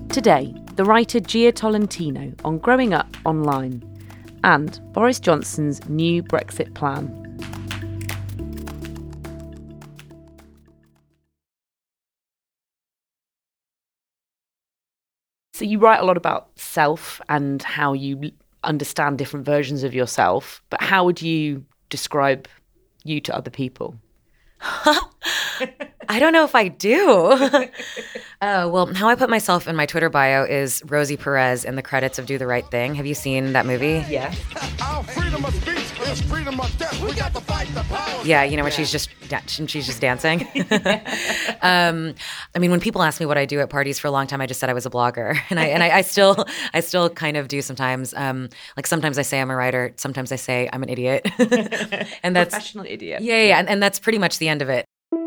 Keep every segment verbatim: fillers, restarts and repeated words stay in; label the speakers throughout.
Speaker 1: Today, the writer Gia Tolentino on growing up online and Boris Johnson's new Brexit plan. So you write a lot about self and how you understand different versions of yourself, but how would you describe you to other people?
Speaker 2: I don't know if I do. uh, well, how I put myself in my Twitter bio is Rosie Perez in the credits of Do the Right Thing. Have you seen that movie?
Speaker 1: Yeah.
Speaker 2: Yeah, you know, when she's just she's just dancing. um, I mean, when people ask me what I do at parties for a long time, I just said I was a blogger, and I and I, I still I still kind of do sometimes. Um, like sometimes I say I'm a writer, sometimes I say I'm an idiot, and that's
Speaker 1: professional idiot.
Speaker 2: Yeah, yeah, yeah. And, and that's pretty much the end of it.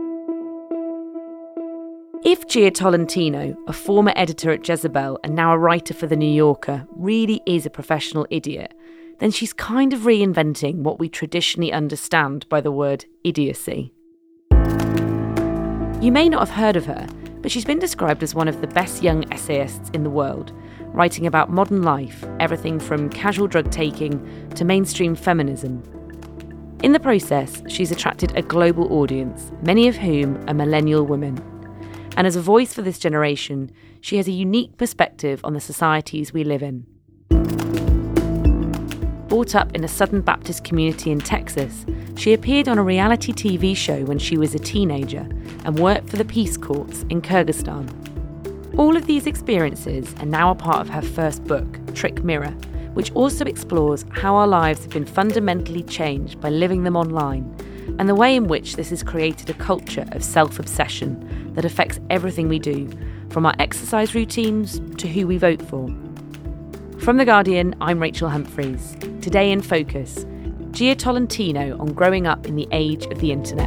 Speaker 1: If Gia Tolentino, a former editor at Jezebel and now a writer for The New Yorker, really is a professional idiot, then she's kind of reinventing what we traditionally understand by the word idiocy. You may not have heard of her, but she's been described as one of the best young essayists in the world, writing about modern life, everything from casual drug taking to mainstream feminism. In the process, she's attracted a global audience, many of whom are millennial women. And as a voice for this generation, she has a unique perspective on the societies we live in. Brought up in a Southern Baptist community in Texas, she appeared on a reality T V show when she was a teenager and worked for the Peace Corps in Kyrgyzstan. All of these experiences are now a part of her first book, Trick Mirror, which also explores how our lives have been fundamentally changed by living them online, and the way in which this has created a culture of self-obsession that affects everything we do, from our exercise routines to who we vote for. From The Guardian, I'm Rachel Humphreys. Today in Focus, Gia Tolentino on growing up in the age of the internet.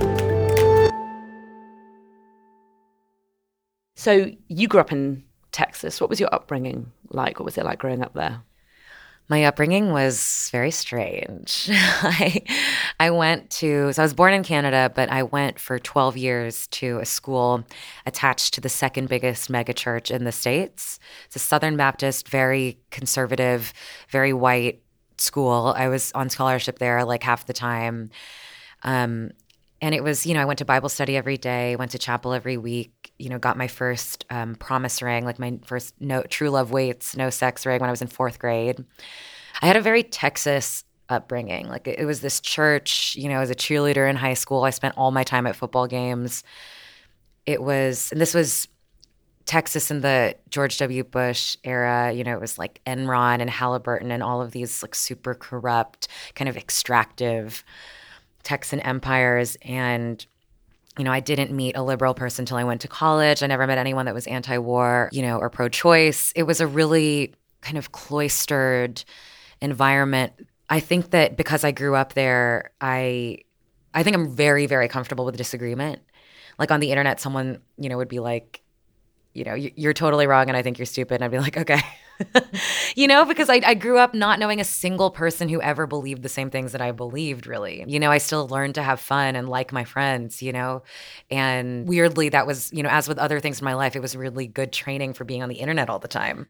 Speaker 1: So you grew up in Texas. What was your upbringing like? What was it like growing up there?
Speaker 2: My upbringing was very strange. I I went to, so I was born in Canada, but I went for twelve years to a school attached to the second biggest megachurch in the States. It's a Southern Baptist, very conservative, very white school. I was on scholarship there like half the time. Um, and it was, you know, I went to Bible study every day, went to chapel every week, you know, got my first um, promise ring, like my first no true love waits, no sex ring when I was in fourth grade. I had a very Texas upbringing. Like it, it was this church, you know, as a cheerleader in high school, I spent all my time at football games. It was, and this was Texas in the George W. Bush era. You know, it was like Enron and Halliburton and all of these like super corrupt, kind of extractive Texan empires. And you know, I didn't meet a liberal person until I went to college. I never met anyone that was anti-war, you know, or pro-choice. It was a really kind of cloistered environment. I think that because I grew up there, I I think I'm very, very comfortable with disagreement. Like on the internet, someone, you know, would be like, you know, you're totally wrong and I think you're stupid. And I'd be like, okay. You know, because I, I grew up not knowing a single person who ever believed the same things that I believed, really. You know, I still learned to have fun and like my friends, you know. And weirdly, that was, you know, as with other things in my life, it was really good training for being on the internet all the time.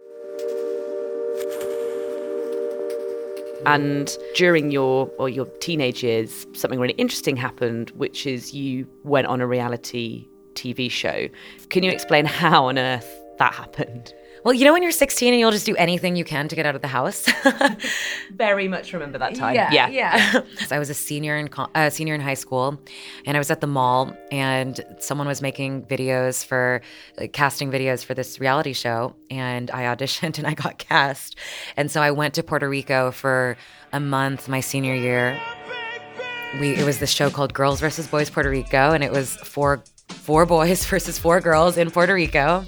Speaker 1: And during your or your teenage years, something really interesting happened, which is you went on a reality T V show. Can you explain how on earth that happened?
Speaker 2: Well, you know when you're sixteen and you'll just do anything you can to get out of the house?
Speaker 1: Very much remember that time.
Speaker 2: Yeah,
Speaker 1: yeah.
Speaker 2: yeah. So I was a senior in uh, senior in high school, and I was at the mall, and someone was making videos for, like, casting videos for this reality show, and I auditioned and I got cast. And so I went to Puerto Rico for a month my senior year. We It was this show called Girls versus Boys Puerto Rico, and it was four four boys versus four girls in Puerto Rico.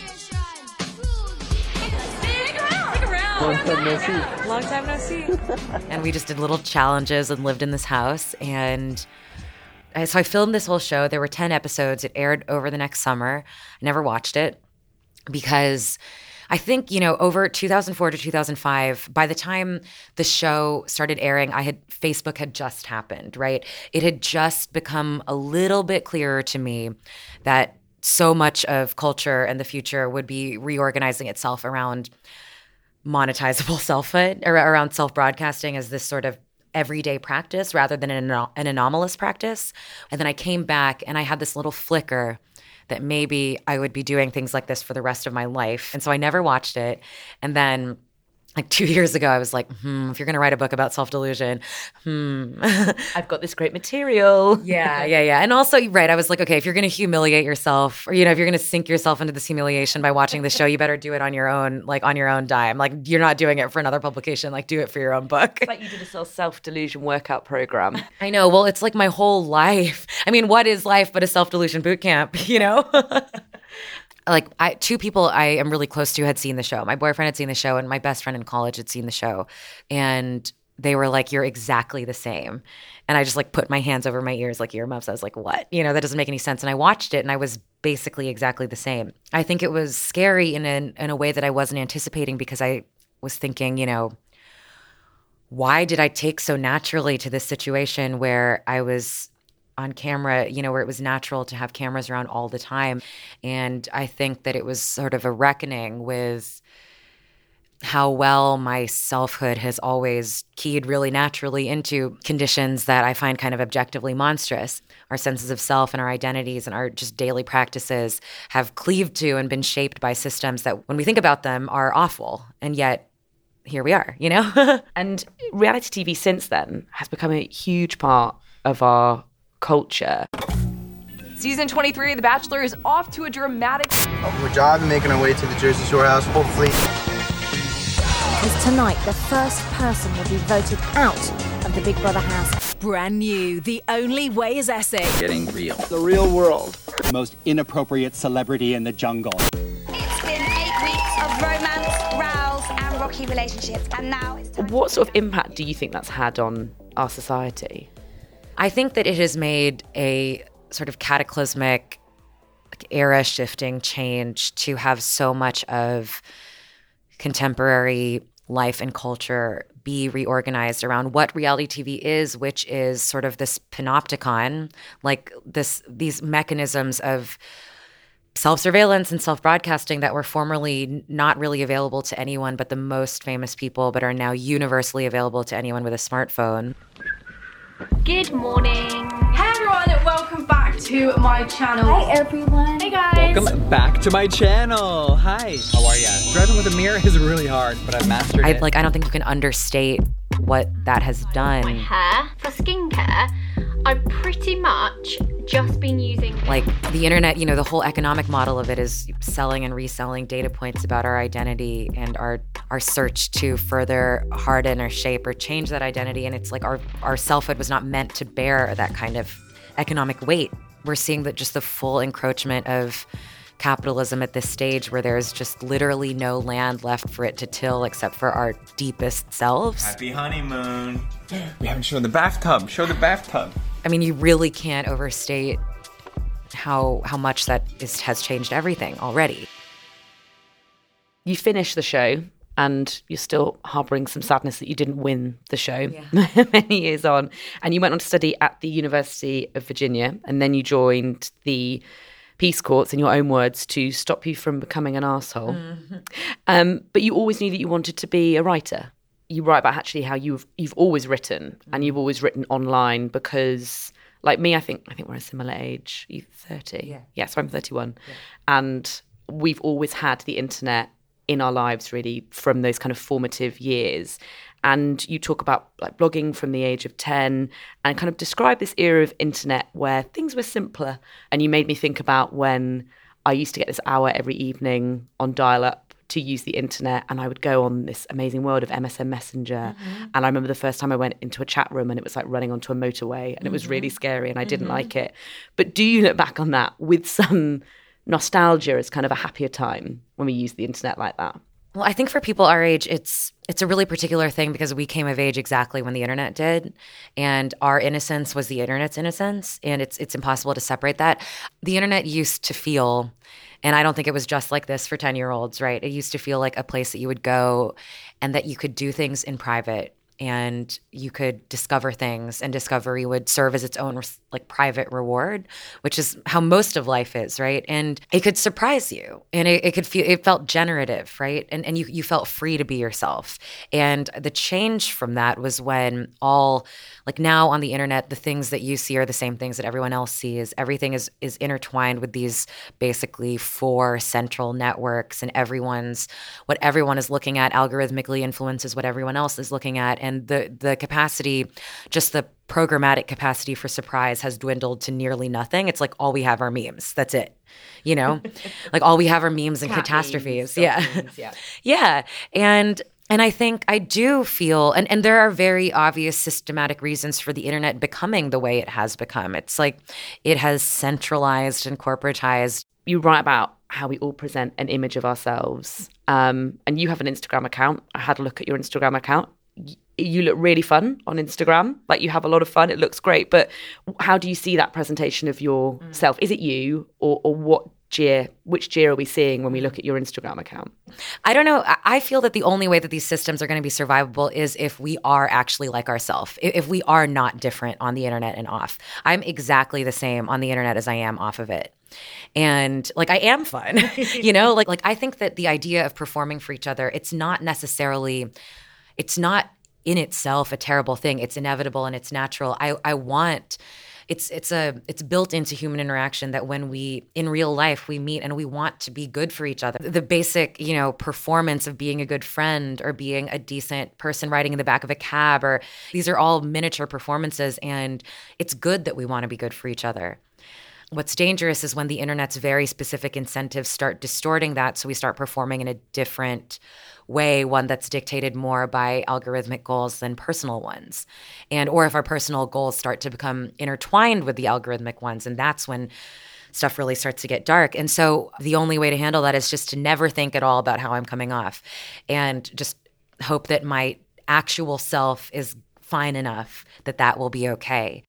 Speaker 3: Long time no see.
Speaker 2: Long time no see. And we just did little challenges and lived in this house. And I, so I filmed this whole show. There were ten episodes. It aired over the next summer. I never watched it because I think, you know, over two thousand four to two thousand five, by the time the show started airing, I had Facebook had just happened, right? It had just become a little bit clearer to me that so much of culture and the future would be reorganizing itself around monetizable selfhood, or around self-broadcasting as this sort of everyday practice rather than an, an anomalous practice. And then I came back and I had this little flicker that maybe I would be doing things like this for the rest of my life. And so I never watched it. And then like two years ago, I was like, hmm, if you're going to write a book about self-delusion, hmm.
Speaker 1: I've got this great material.
Speaker 2: Yeah, yeah, yeah. And also, right, I was like, okay, if you're going to humiliate yourself, or, you know, if you're going to sink yourself into this humiliation by watching the show, you better do it on your own, like on your own dime. Like, you're not doing it for another publication. Like, do it for your own book.
Speaker 1: It's like you did a self-delusion workout program.
Speaker 2: I know. Well, it's like my whole life. I mean, what is life but a self-delusion boot camp, you know? Like I, two people I am really close to had seen the show. My boyfriend had seen the show and my best friend in college had seen the show. And they were like, you're exactly the same. And I just like put my hands over my ears like earmuffs. I was like, what? You know, that doesn't make any sense. And I watched it and I was basically exactly the same. I think it was scary in a, in a way that I wasn't anticipating because I was thinking, you know, why did I take so naturally to this situation where I was on camera, you know, where it was natural to have cameras around all the time. And I think that it was sort of a reckoning with how well my selfhood has always keyed really naturally into conditions that I find kind of objectively monstrous. Our senses of self and our identities and our just daily practices have cleaved to and been shaped by systems that, when we think about them, are awful. And yet, here we are, you know?
Speaker 1: And reality T V since then has become a huge part of our culture.
Speaker 4: Season twenty-three of The Bachelor is off to a dramatic...
Speaker 5: We're driving, making our way to the Jersey Shore house, hopefully.
Speaker 6: Because tonight, the first person will be voted out of the Big Brother house.
Speaker 7: Brand new, The Only Way is Essex.
Speaker 8: Getting real.
Speaker 5: The real world.
Speaker 9: Most inappropriate celebrity in the jungle.
Speaker 3: It's been eight weeks of romance, rows, and rocky relationships, and now it's time.
Speaker 1: What sort of impact do you think that's had on our society?
Speaker 2: I think that it has made a sort of cataclysmic, like, era-shifting change to have so much of contemporary life and culture be reorganized around what reality T V is, which is sort of this panopticon, like this these mechanisms of self-surveillance and self-broadcasting that were formerly not really available to anyone but the most famous people, but are now universally available to anyone with a smartphone.
Speaker 3: Good morning.
Speaker 4: Hey everyone, welcome back to my channel.
Speaker 6: Hi, everyone.
Speaker 4: Hey guys.
Speaker 8: Welcome back to my channel. Hi, how are ya? Driving with a mirror is really hard, but I've mastered
Speaker 2: I
Speaker 8: it.
Speaker 2: like I don't think you can understate what that has done.
Speaker 10: Hair for skincare, I've pretty much just been using
Speaker 2: Like the internet, you know, the whole economic model of it is selling and reselling data points about our identity and our our search to further harden or shape or change that identity. And it's like our, our selfhood was not meant to bear that kind of economic weight. We're seeing that just the full encroachment of capitalism at this stage where there's just literally no land left for it to till except for our deepest selves.
Speaker 11: Happy honeymoon. We haven't shown the bathtub. Show the bathtub.
Speaker 2: I mean, you really can't overstate how how much that is, has changed everything already.
Speaker 1: You finished the show and you're still harboring some sadness that you didn't win the show
Speaker 2: Yeah.
Speaker 1: many years on. And you went on to study at the University of Virginia, and then you joined the Peace Courts, in your own words, to stop you from becoming an arsehole. Mm-hmm. Um, but you always knew that you wanted to be a writer. You write about actually how you've you've always written, mm-hmm. and you've always written online because, like me, I think I think we're a similar age. You're thirty.
Speaker 2: Yeah.
Speaker 1: Yeah, so I'm thirty-one.
Speaker 2: Yeah.
Speaker 1: And we've always had the internet in our lives, really, from those kind of formative years. And you talk about like blogging from the age of ten and kind of describe this era of internet where things were simpler. And you made me think about when I used to get this hour every evening on dial-up to use the internet, and I would go on this amazing world of M S N Messenger. Mm-hmm. And I remember the first time I went into a chat room and it was like running onto a motorway, and mm-hmm. it was really scary and I didn't mm-hmm. like it. But do you look back on that with some nostalgia as kind of a happier time when we used the internet like that?
Speaker 2: Well, I think for people our age, it's it's a really particular thing because we came of age exactly when the internet did, and our innocence was the internet's innocence, and it's it's impossible to separate that. The internet used to feel, and I don't think it was just like this for ten-year-olds, right? It used to feel like a place that you would go and that you could do things in private and you could discover things, and discovery would serve as its own like private reward, which is how most of life is, right? And it could surprise you, and it, it could feel it felt generative, right? And and you you felt free to be yourself. And the change from that was when all like now on the internet, the things that you see are the same things that everyone else sees. Everything is is intertwined with these basically four central networks, and everyone's what everyone is looking at algorithmically influences what everyone else is looking at. And the the capacity, just the programmatic capacity for surprise has dwindled to nearly nothing. It's like all we have are memes. That's it. You know, like all we have are memes and
Speaker 1: Cat
Speaker 2: catastrophes.
Speaker 1: memes,
Speaker 2: Yeah.
Speaker 1: memes, yeah.
Speaker 2: Yeah. And And I think I do feel, and, and there are very obvious systematic reasons for the internet becoming the way it has become. It's like it has centralized and corporatized.
Speaker 1: You write about how we all present an image of ourselves. Um, and you have an Instagram account. I had a look at your Instagram account. Y- You look really fun on Instagram. Like you have a lot of fun. It looks great. But how do you see that presentation of yourself? Mm. Is it you or, or what Gia, which Gia are we seeing when we look at your Instagram account?
Speaker 2: I don't know. I feel that the only way that these systems are going to be survivable is if we are actually like ourselves, if we are not different on the internet and off. I'm exactly the same on the internet as I am off of it. And like I am fun, you know, like like I think that the idea of performing for each other, it's not necessarily, it's not in itself a terrible thing. It's inevitable and it's natural. I I want It's it's a it's built into human interaction that when we in real life we meet and we want to be good for each other. The basic, you know, performance of being a good friend or being a decent person riding in the back of a cab, or these are all miniature performances, and it's good that we want to be good for each other. What's dangerous is when the internet's very specific incentives start distorting that, so we start performing in a different way, one that's dictated more by algorithmic goals than personal ones. And or if our personal goals start to become intertwined with the algorithmic ones, and that's when stuff really starts to get dark. And so the only way to handle that is just to never think at all about how I'm coming off, and just hope that my actual self is fine enough that that will be okay.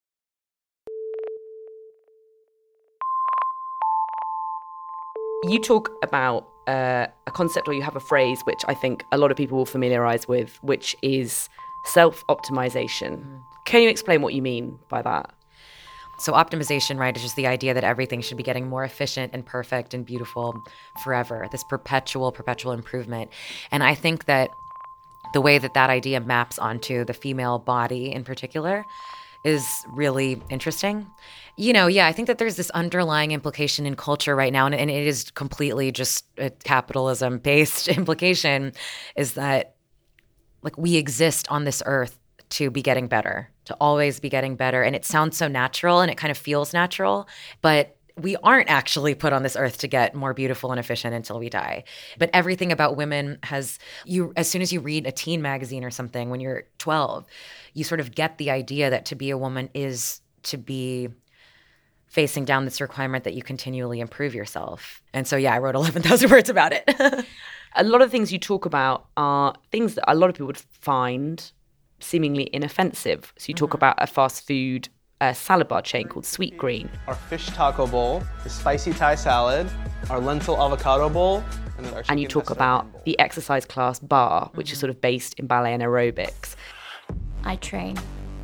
Speaker 1: You talk about uh, a concept, or you have a phrase, which I think a lot of people will familiarize with, which is self-optimization. Mm. Can you explain what you mean by that?
Speaker 2: So optimization, right, is just the idea that everything should be getting more efficient and perfect and beautiful forever, this perpetual, perpetual improvement. And I think that the way that that idea maps onto the female body in particular is really interesting. You know, yeah, I think that there's this underlying implication in culture right now, and, and it is completely just a capitalism-based implication, is that like we exist on this earth to be getting better, to always be getting better. And it sounds so natural and it kind of feels natural, but we aren't actually put on this earth to get more beautiful and efficient until we die. But everything about women has, you, as soon as you read a teen magazine or something when you're twelve, you sort of get the idea that to be a woman is to be facing down this requirement that you continually improve yourself. And so, yeah, I wrote eleven thousand words about it.
Speaker 1: A lot of things you talk about are things that a lot of people would find seemingly inoffensive. So you talk mm-hmm. about a fast food uh, salad bar chain called Sweet Green.
Speaker 5: Our fish taco bowl, the spicy Thai salad, our lentil avocado bowl, and then our
Speaker 1: And you talk about bowl. The exercise class bar, which mm-hmm. is sort of based in ballet and aerobics.
Speaker 12: I train.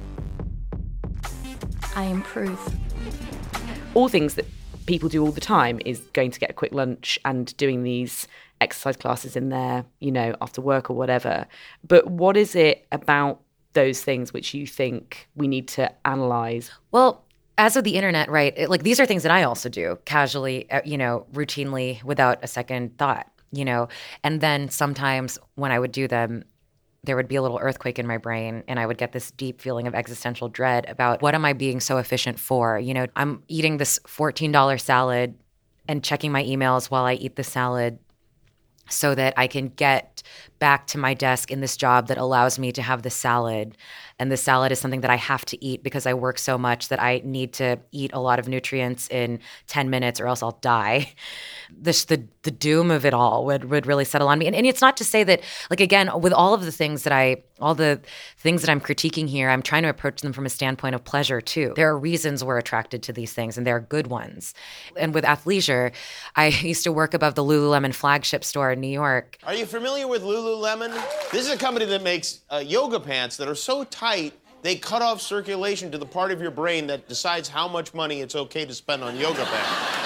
Speaker 12: I improve.
Speaker 1: All things that people do all the time is going to get a quick lunch and doing these exercise classes in there, you know, after work or whatever. But what is it about those things which you think we need to analyze?
Speaker 2: Well, as with the internet, right, it, like these are things that I also do casually, you know, routinely without a second thought, you know. And then sometimes when I would do them, there would be a little earthquake in my brain, and I would get this deep feeling of existential dread about what am I being so efficient for? You know, I'm eating this fourteen dollars salad and checking my emails while I eat the salad so that I can get back to my desk in this job that allows me to have the salad. And the salad is something that I have to eat because I work so much that I need to eat a lot of nutrients in ten minutes or else I'll die. This, the the doom of it all would, would really settle on me. And, and it's not to say that, like, again, with all of the things that I, all the things that I'm critiquing here, I'm trying to approach them from a standpoint of pleasure too. There are reasons we're attracted to these things and they're good ones. And with athleisure, I used to work above the Lululemon flagship store in New York.
Speaker 13: Are you familiar with Lululemon? This is a company that makes uh, yoga pants that are so tight they cut off circulation to the part of your brain that decides how much money it's okay to spend on yoga pants.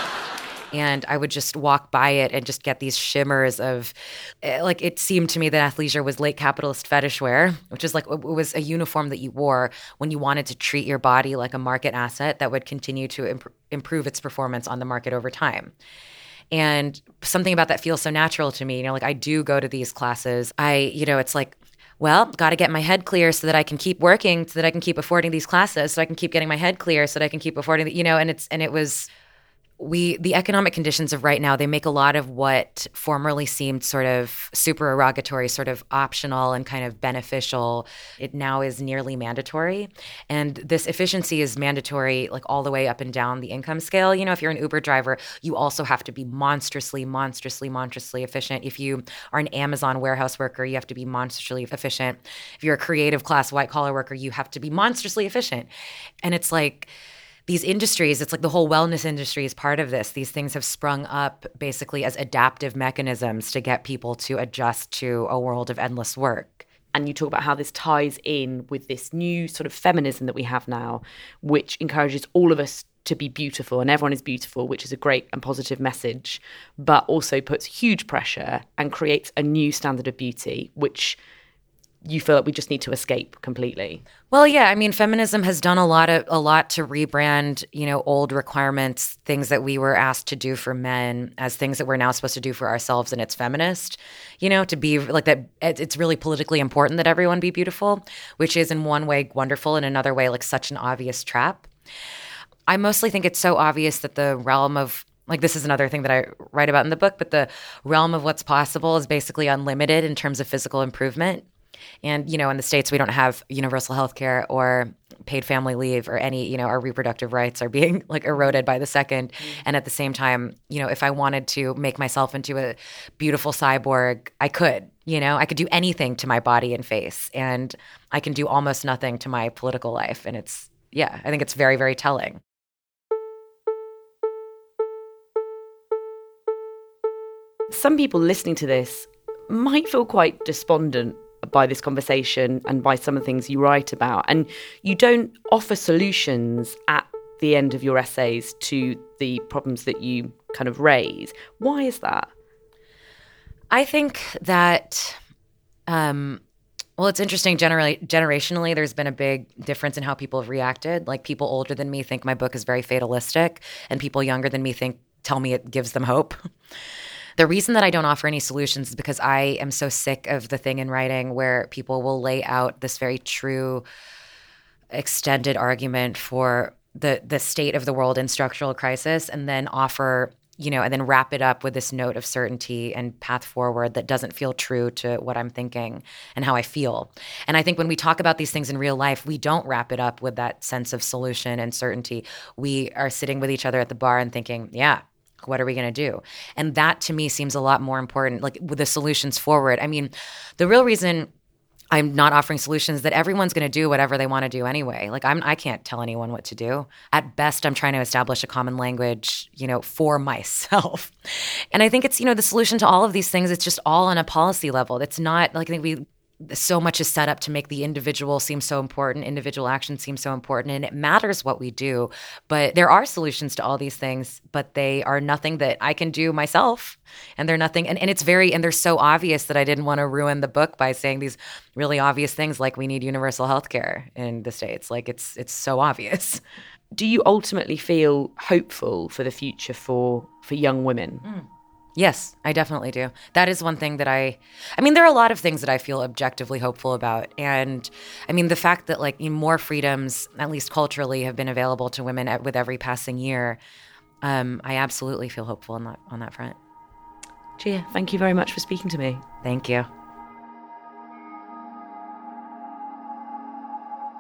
Speaker 2: And I would just walk by it and just get these shimmers of, like, it seemed to me that athleisure was late capitalist fetish wear, which is like, it was a uniform that you wore when you wanted to treat your body like a market asset that would continue to imp- improve its performance on the market over time. And something about that feels so natural to me. You know, like, I do go to these classes. I, you know, it's like, well, got to get my head clear so that I can keep working, so that I can keep affording these classes, so I can keep getting my head clear, so that I can keep affording, the, you know, and it's, and it was... We, the economic conditions of right now, they make a lot of what formerly seemed sort of supererogatory, sort of optional and kind of beneficial. It now is nearly mandatory. And this efficiency is mandatory, like, all the way up and down the income scale. You know, if you're an Uber driver, you also have to be monstrously, monstrously, monstrously efficient. If you are an Amazon warehouse worker, you have to be monstrously efficient. If you're a creative class white collar worker, you have to be monstrously efficient. And it's like, these industries, it's like the whole wellness industry is part of this. These things have sprung up basically as adaptive mechanisms to get people to adjust to a world of endless work.
Speaker 1: And you talk about how this ties in with this new sort of feminism that we have now, which encourages all of us to be beautiful, and everyone is beautiful, which is a great and positive message, but also puts huge pressure and creates a new standard of beauty, which you feel like we just need to escape completely.
Speaker 2: Well, yeah, I mean, feminism has done a lot of a lot to rebrand, you know, old requirements, things that we were asked to do for men as things that we're now supposed to do for ourselves, and it's feminist, you know, to be like that. It's really politically important that everyone be beautiful, which is in one way wonderful, in another way like such an obvious trap. I mostly think it's so obvious that the realm of, like, this is another thing that I write about in the book, but the realm of what's possible is basically unlimited in terms of physical improvement. And, you know, in the States, we don't have universal health care or paid family leave or any, you know, our reproductive rights are being like eroded by the second. Mm-hmm. And at the same time, you know, if I wanted to make myself into a beautiful cyborg, I could, you know, I could do anything to my body and face, and I can do almost nothing to my political life. And it's, yeah, I think it's very, very telling.
Speaker 1: Some people listening to this might feel quite despondent by this conversation and by some of the things you write about. And you don't offer solutions at the end of your essays to the problems that you kind of raise. Why is that?
Speaker 2: I think that, um, well, it's interesting. Generally, generationally, there's been a big difference in how people have reacted. Like, people older than me think my book is very fatalistic, and people younger than me think tell me it gives them hope. The reason that I don't offer any solutions is because I am so sick of the thing in writing where people will lay out this very true, extended argument for the the state of the world in structural crisis, and then offer, you know, and then wrap it up with this note of certainty and path forward that doesn't feel true to what I'm thinking and how I feel. And I think when we talk about these things in real life, we don't wrap it up with that sense of solution and certainty. We are sitting with each other at the bar and thinking, yeah, what are we going to do? And that to me seems a lot more important, like with the solutions forward. I mean, the real reason I'm not offering solutions is that everyone's going to do whatever they want to do anyway. Like, I'm, I can't tell anyone what to do. At best, I'm trying to establish a common language, you know, for myself. And I think it's, you know, the solution to all of these things, it's just all on a policy level. It's not like, I think we, so much is set up to make the individual seem so important, individual action seem so important, and it matters what we do. But there are solutions to all these things, but they are nothing that I can do myself. And they're nothing, and, and it's very, and they're so obvious that I didn't want to ruin the book by saying these really obvious things like we need universal health care in the States. Like, it's it's so obvious.
Speaker 1: Do you ultimately feel hopeful for the future for, for young women?
Speaker 2: Mm. Yes, I definitely do. That is one thing that I, I mean, there are a lot of things that I feel objectively hopeful about. And I mean, the fact that like more freedoms, at least culturally, have been available to women at, with every passing year, um, I absolutely feel hopeful on that, on that front.
Speaker 1: Gia, thank you very much for speaking to me.
Speaker 2: Thank you.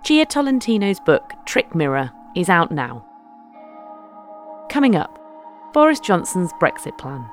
Speaker 1: Gia Tolentino's book, Trick Mirror, is out now. Coming up, Boris Johnson's Brexit plan.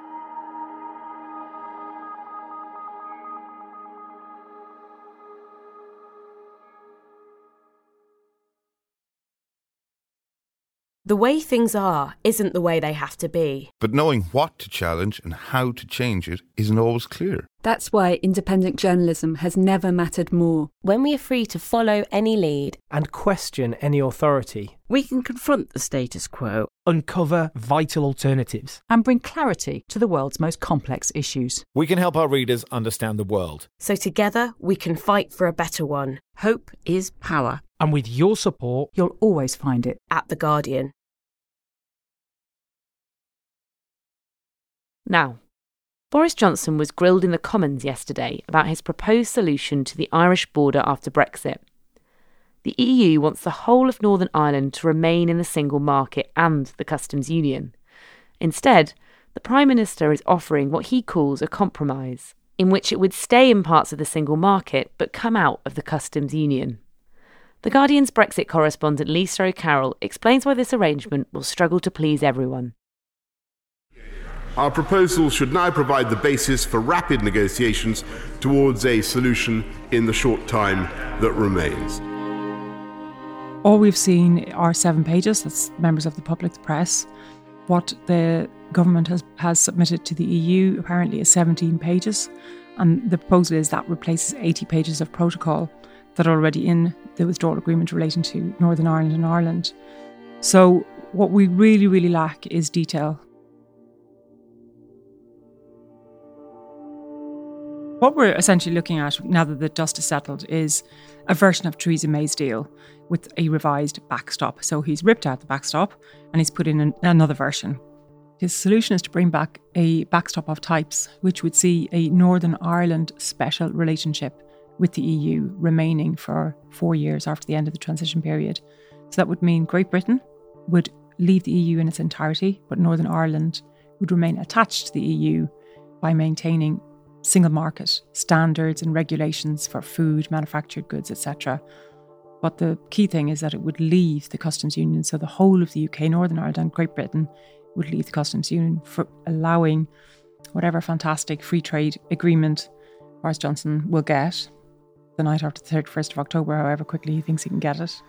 Speaker 14: The way things are isn't the way they have to be.
Speaker 15: But knowing what to challenge and how to change it isn't always clear.
Speaker 16: That's why independent journalism has never mattered more.
Speaker 14: When we are free to follow any lead
Speaker 17: and question any authority,
Speaker 18: we can confront the status quo,
Speaker 17: uncover vital alternatives,
Speaker 19: and bring clarity to the world's most complex issues.
Speaker 20: We can help our readers understand the world.
Speaker 14: So together we can fight for a better one.
Speaker 18: Hope is power.
Speaker 17: And with your support,
Speaker 19: you'll always find it
Speaker 14: at The Guardian.
Speaker 1: Now, Boris Johnson was grilled in the Commons yesterday about his proposed solution to the Irish border after Brexit. The E U wants the whole of Northern Ireland to remain in the single market and the customs union. Instead, the Prime Minister is offering what he calls a compromise, in which it would stay in parts of the single market but come out of the customs union. The Guardian's Brexit correspondent Lisa O'Carroll explains why this arrangement will struggle to please everyone.
Speaker 21: Our proposal should now provide the basis for rapid negotiations towards a solution in the short time that remains.
Speaker 22: All we've seen are seven pages, that's members of the public, the press. What the government has, has submitted to the E U apparently is seventeen pages, and the proposal is that replaces eighty pages of protocol that are already in the withdrawal agreement relating to Northern Ireland and Ireland. So what we really, really lack is detail. What we're essentially looking at, now that the dust is settled, is a version of Theresa May's deal with a revised backstop. So he's ripped out the backstop and he's put in an, another version. His solution is to bring back a backstop of types, which would see a Northern Ireland special relationship with the E U remaining for four years after the end of the transition period. So that would mean Great Britain would leave the E U in its entirety, but Northern Ireland would remain attached to the E U by maintaining single market standards and regulations for food, manufactured goods, et cetera. But the key thing is that it would leave the customs union, so the whole of the U K, Northern Ireland and Great Britain would leave the customs union, for allowing whatever fantastic free trade agreement Boris Johnson will get the night after the thirty-first of October, however quickly he thinks he can get it.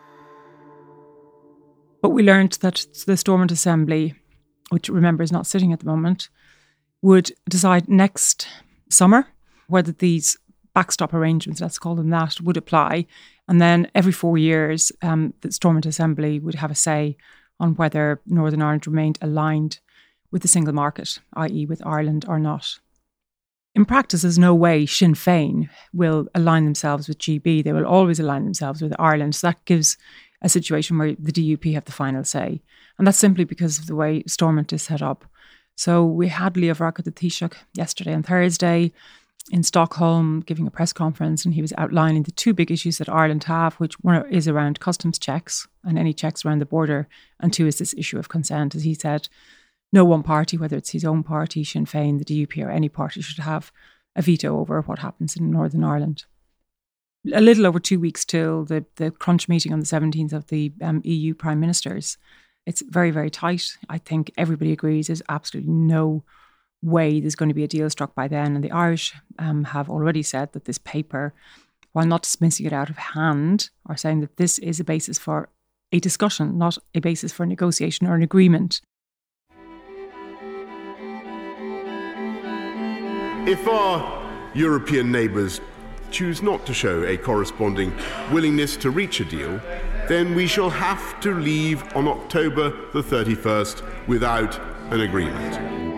Speaker 22: But we learned that the Stormont Assembly, which remember is not sitting at the moment, would decide next summer whether these backstop arrangements, let's call them that, would apply. And then every four years, um, the Stormont Assembly would have a say on whether Northern Ireland remained aligned with the single market, that is with Ireland or not. In practice, there's no way Sinn Féin will align themselves with G B. They will always align themselves with Ireland. So that gives a situation where the D U P have the final say. And that's simply because of the way Stormont is set up. So we had Leo Varadkar the Taoiseach yesterday and Thursday in Stockholm giving a press conference, and he was outlining the two big issues that Ireland have, which one is around customs checks and any checks around the border, and two is this issue of consent. As he said, no one party, whether it's his own party, Sinn Féin, the D U P or any party, should have a veto over what happens in Northern Ireland. A little over two weeks till the, the crunch meeting on the seventeenth of the um, E U Prime Ministers. It's very, very tight. I think everybody agrees there's absolutely no way there's going to be a deal struck by then. And the Irish um, have already said that this paper, while not dismissing it out of hand, are saying that this is a basis for a discussion, not a basis for negotiation or an agreement.
Speaker 21: If our European neighbours choose not to show a corresponding willingness to reach a deal, then we shall have to leave on October the thirty-first without an agreement.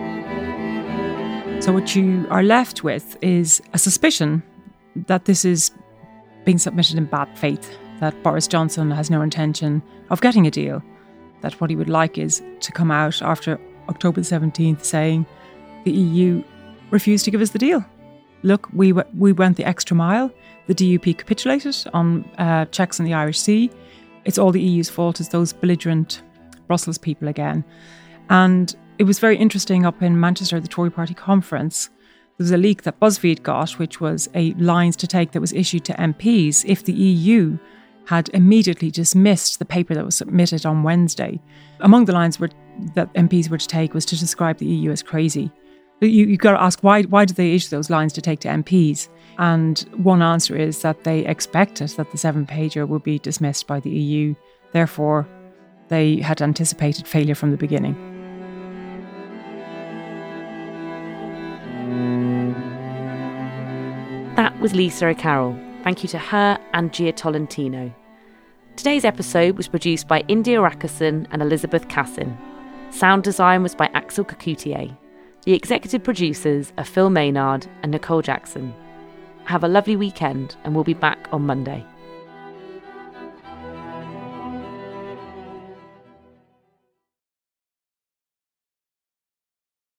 Speaker 22: So what you are left with is a suspicion that this is being submitted in bad faith, that Boris Johnson has no intention of getting a deal, that what he would like is to come out after October the seventeenth saying the E U refused to give us the deal. Look, we w- we went the extra mile. The D U P capitulated on uh, checks in the Irish Sea. It's all the E U's fault. It's those belligerent Brussels people again. And it was very interesting up in Manchester, the Tory party conference. There was a leak that BuzzFeed got, which was a lines to take that was issued to M Ps if the E U had immediately dismissed the paper that was submitted on Wednesday. Among the lines were, that M Ps were to take was to describe the E U as crazy. You, you've got to ask, why, why did they issue those lines to take to M Ps? And one answer is that they expected that the seven-pager would be dismissed by the E U. Therefore, they had anticipated failure from the beginning.
Speaker 1: That was Lisa O'Carroll. Thank you to her and Gia Tolentino. Today's episode was produced by India Rakison and Elizabeth Cassin. Sound design was by Axel Kakoutié. The executive producers are Phil Maynard and Nicole Jackson. Have a lovely weekend, and we'll be back on Monday.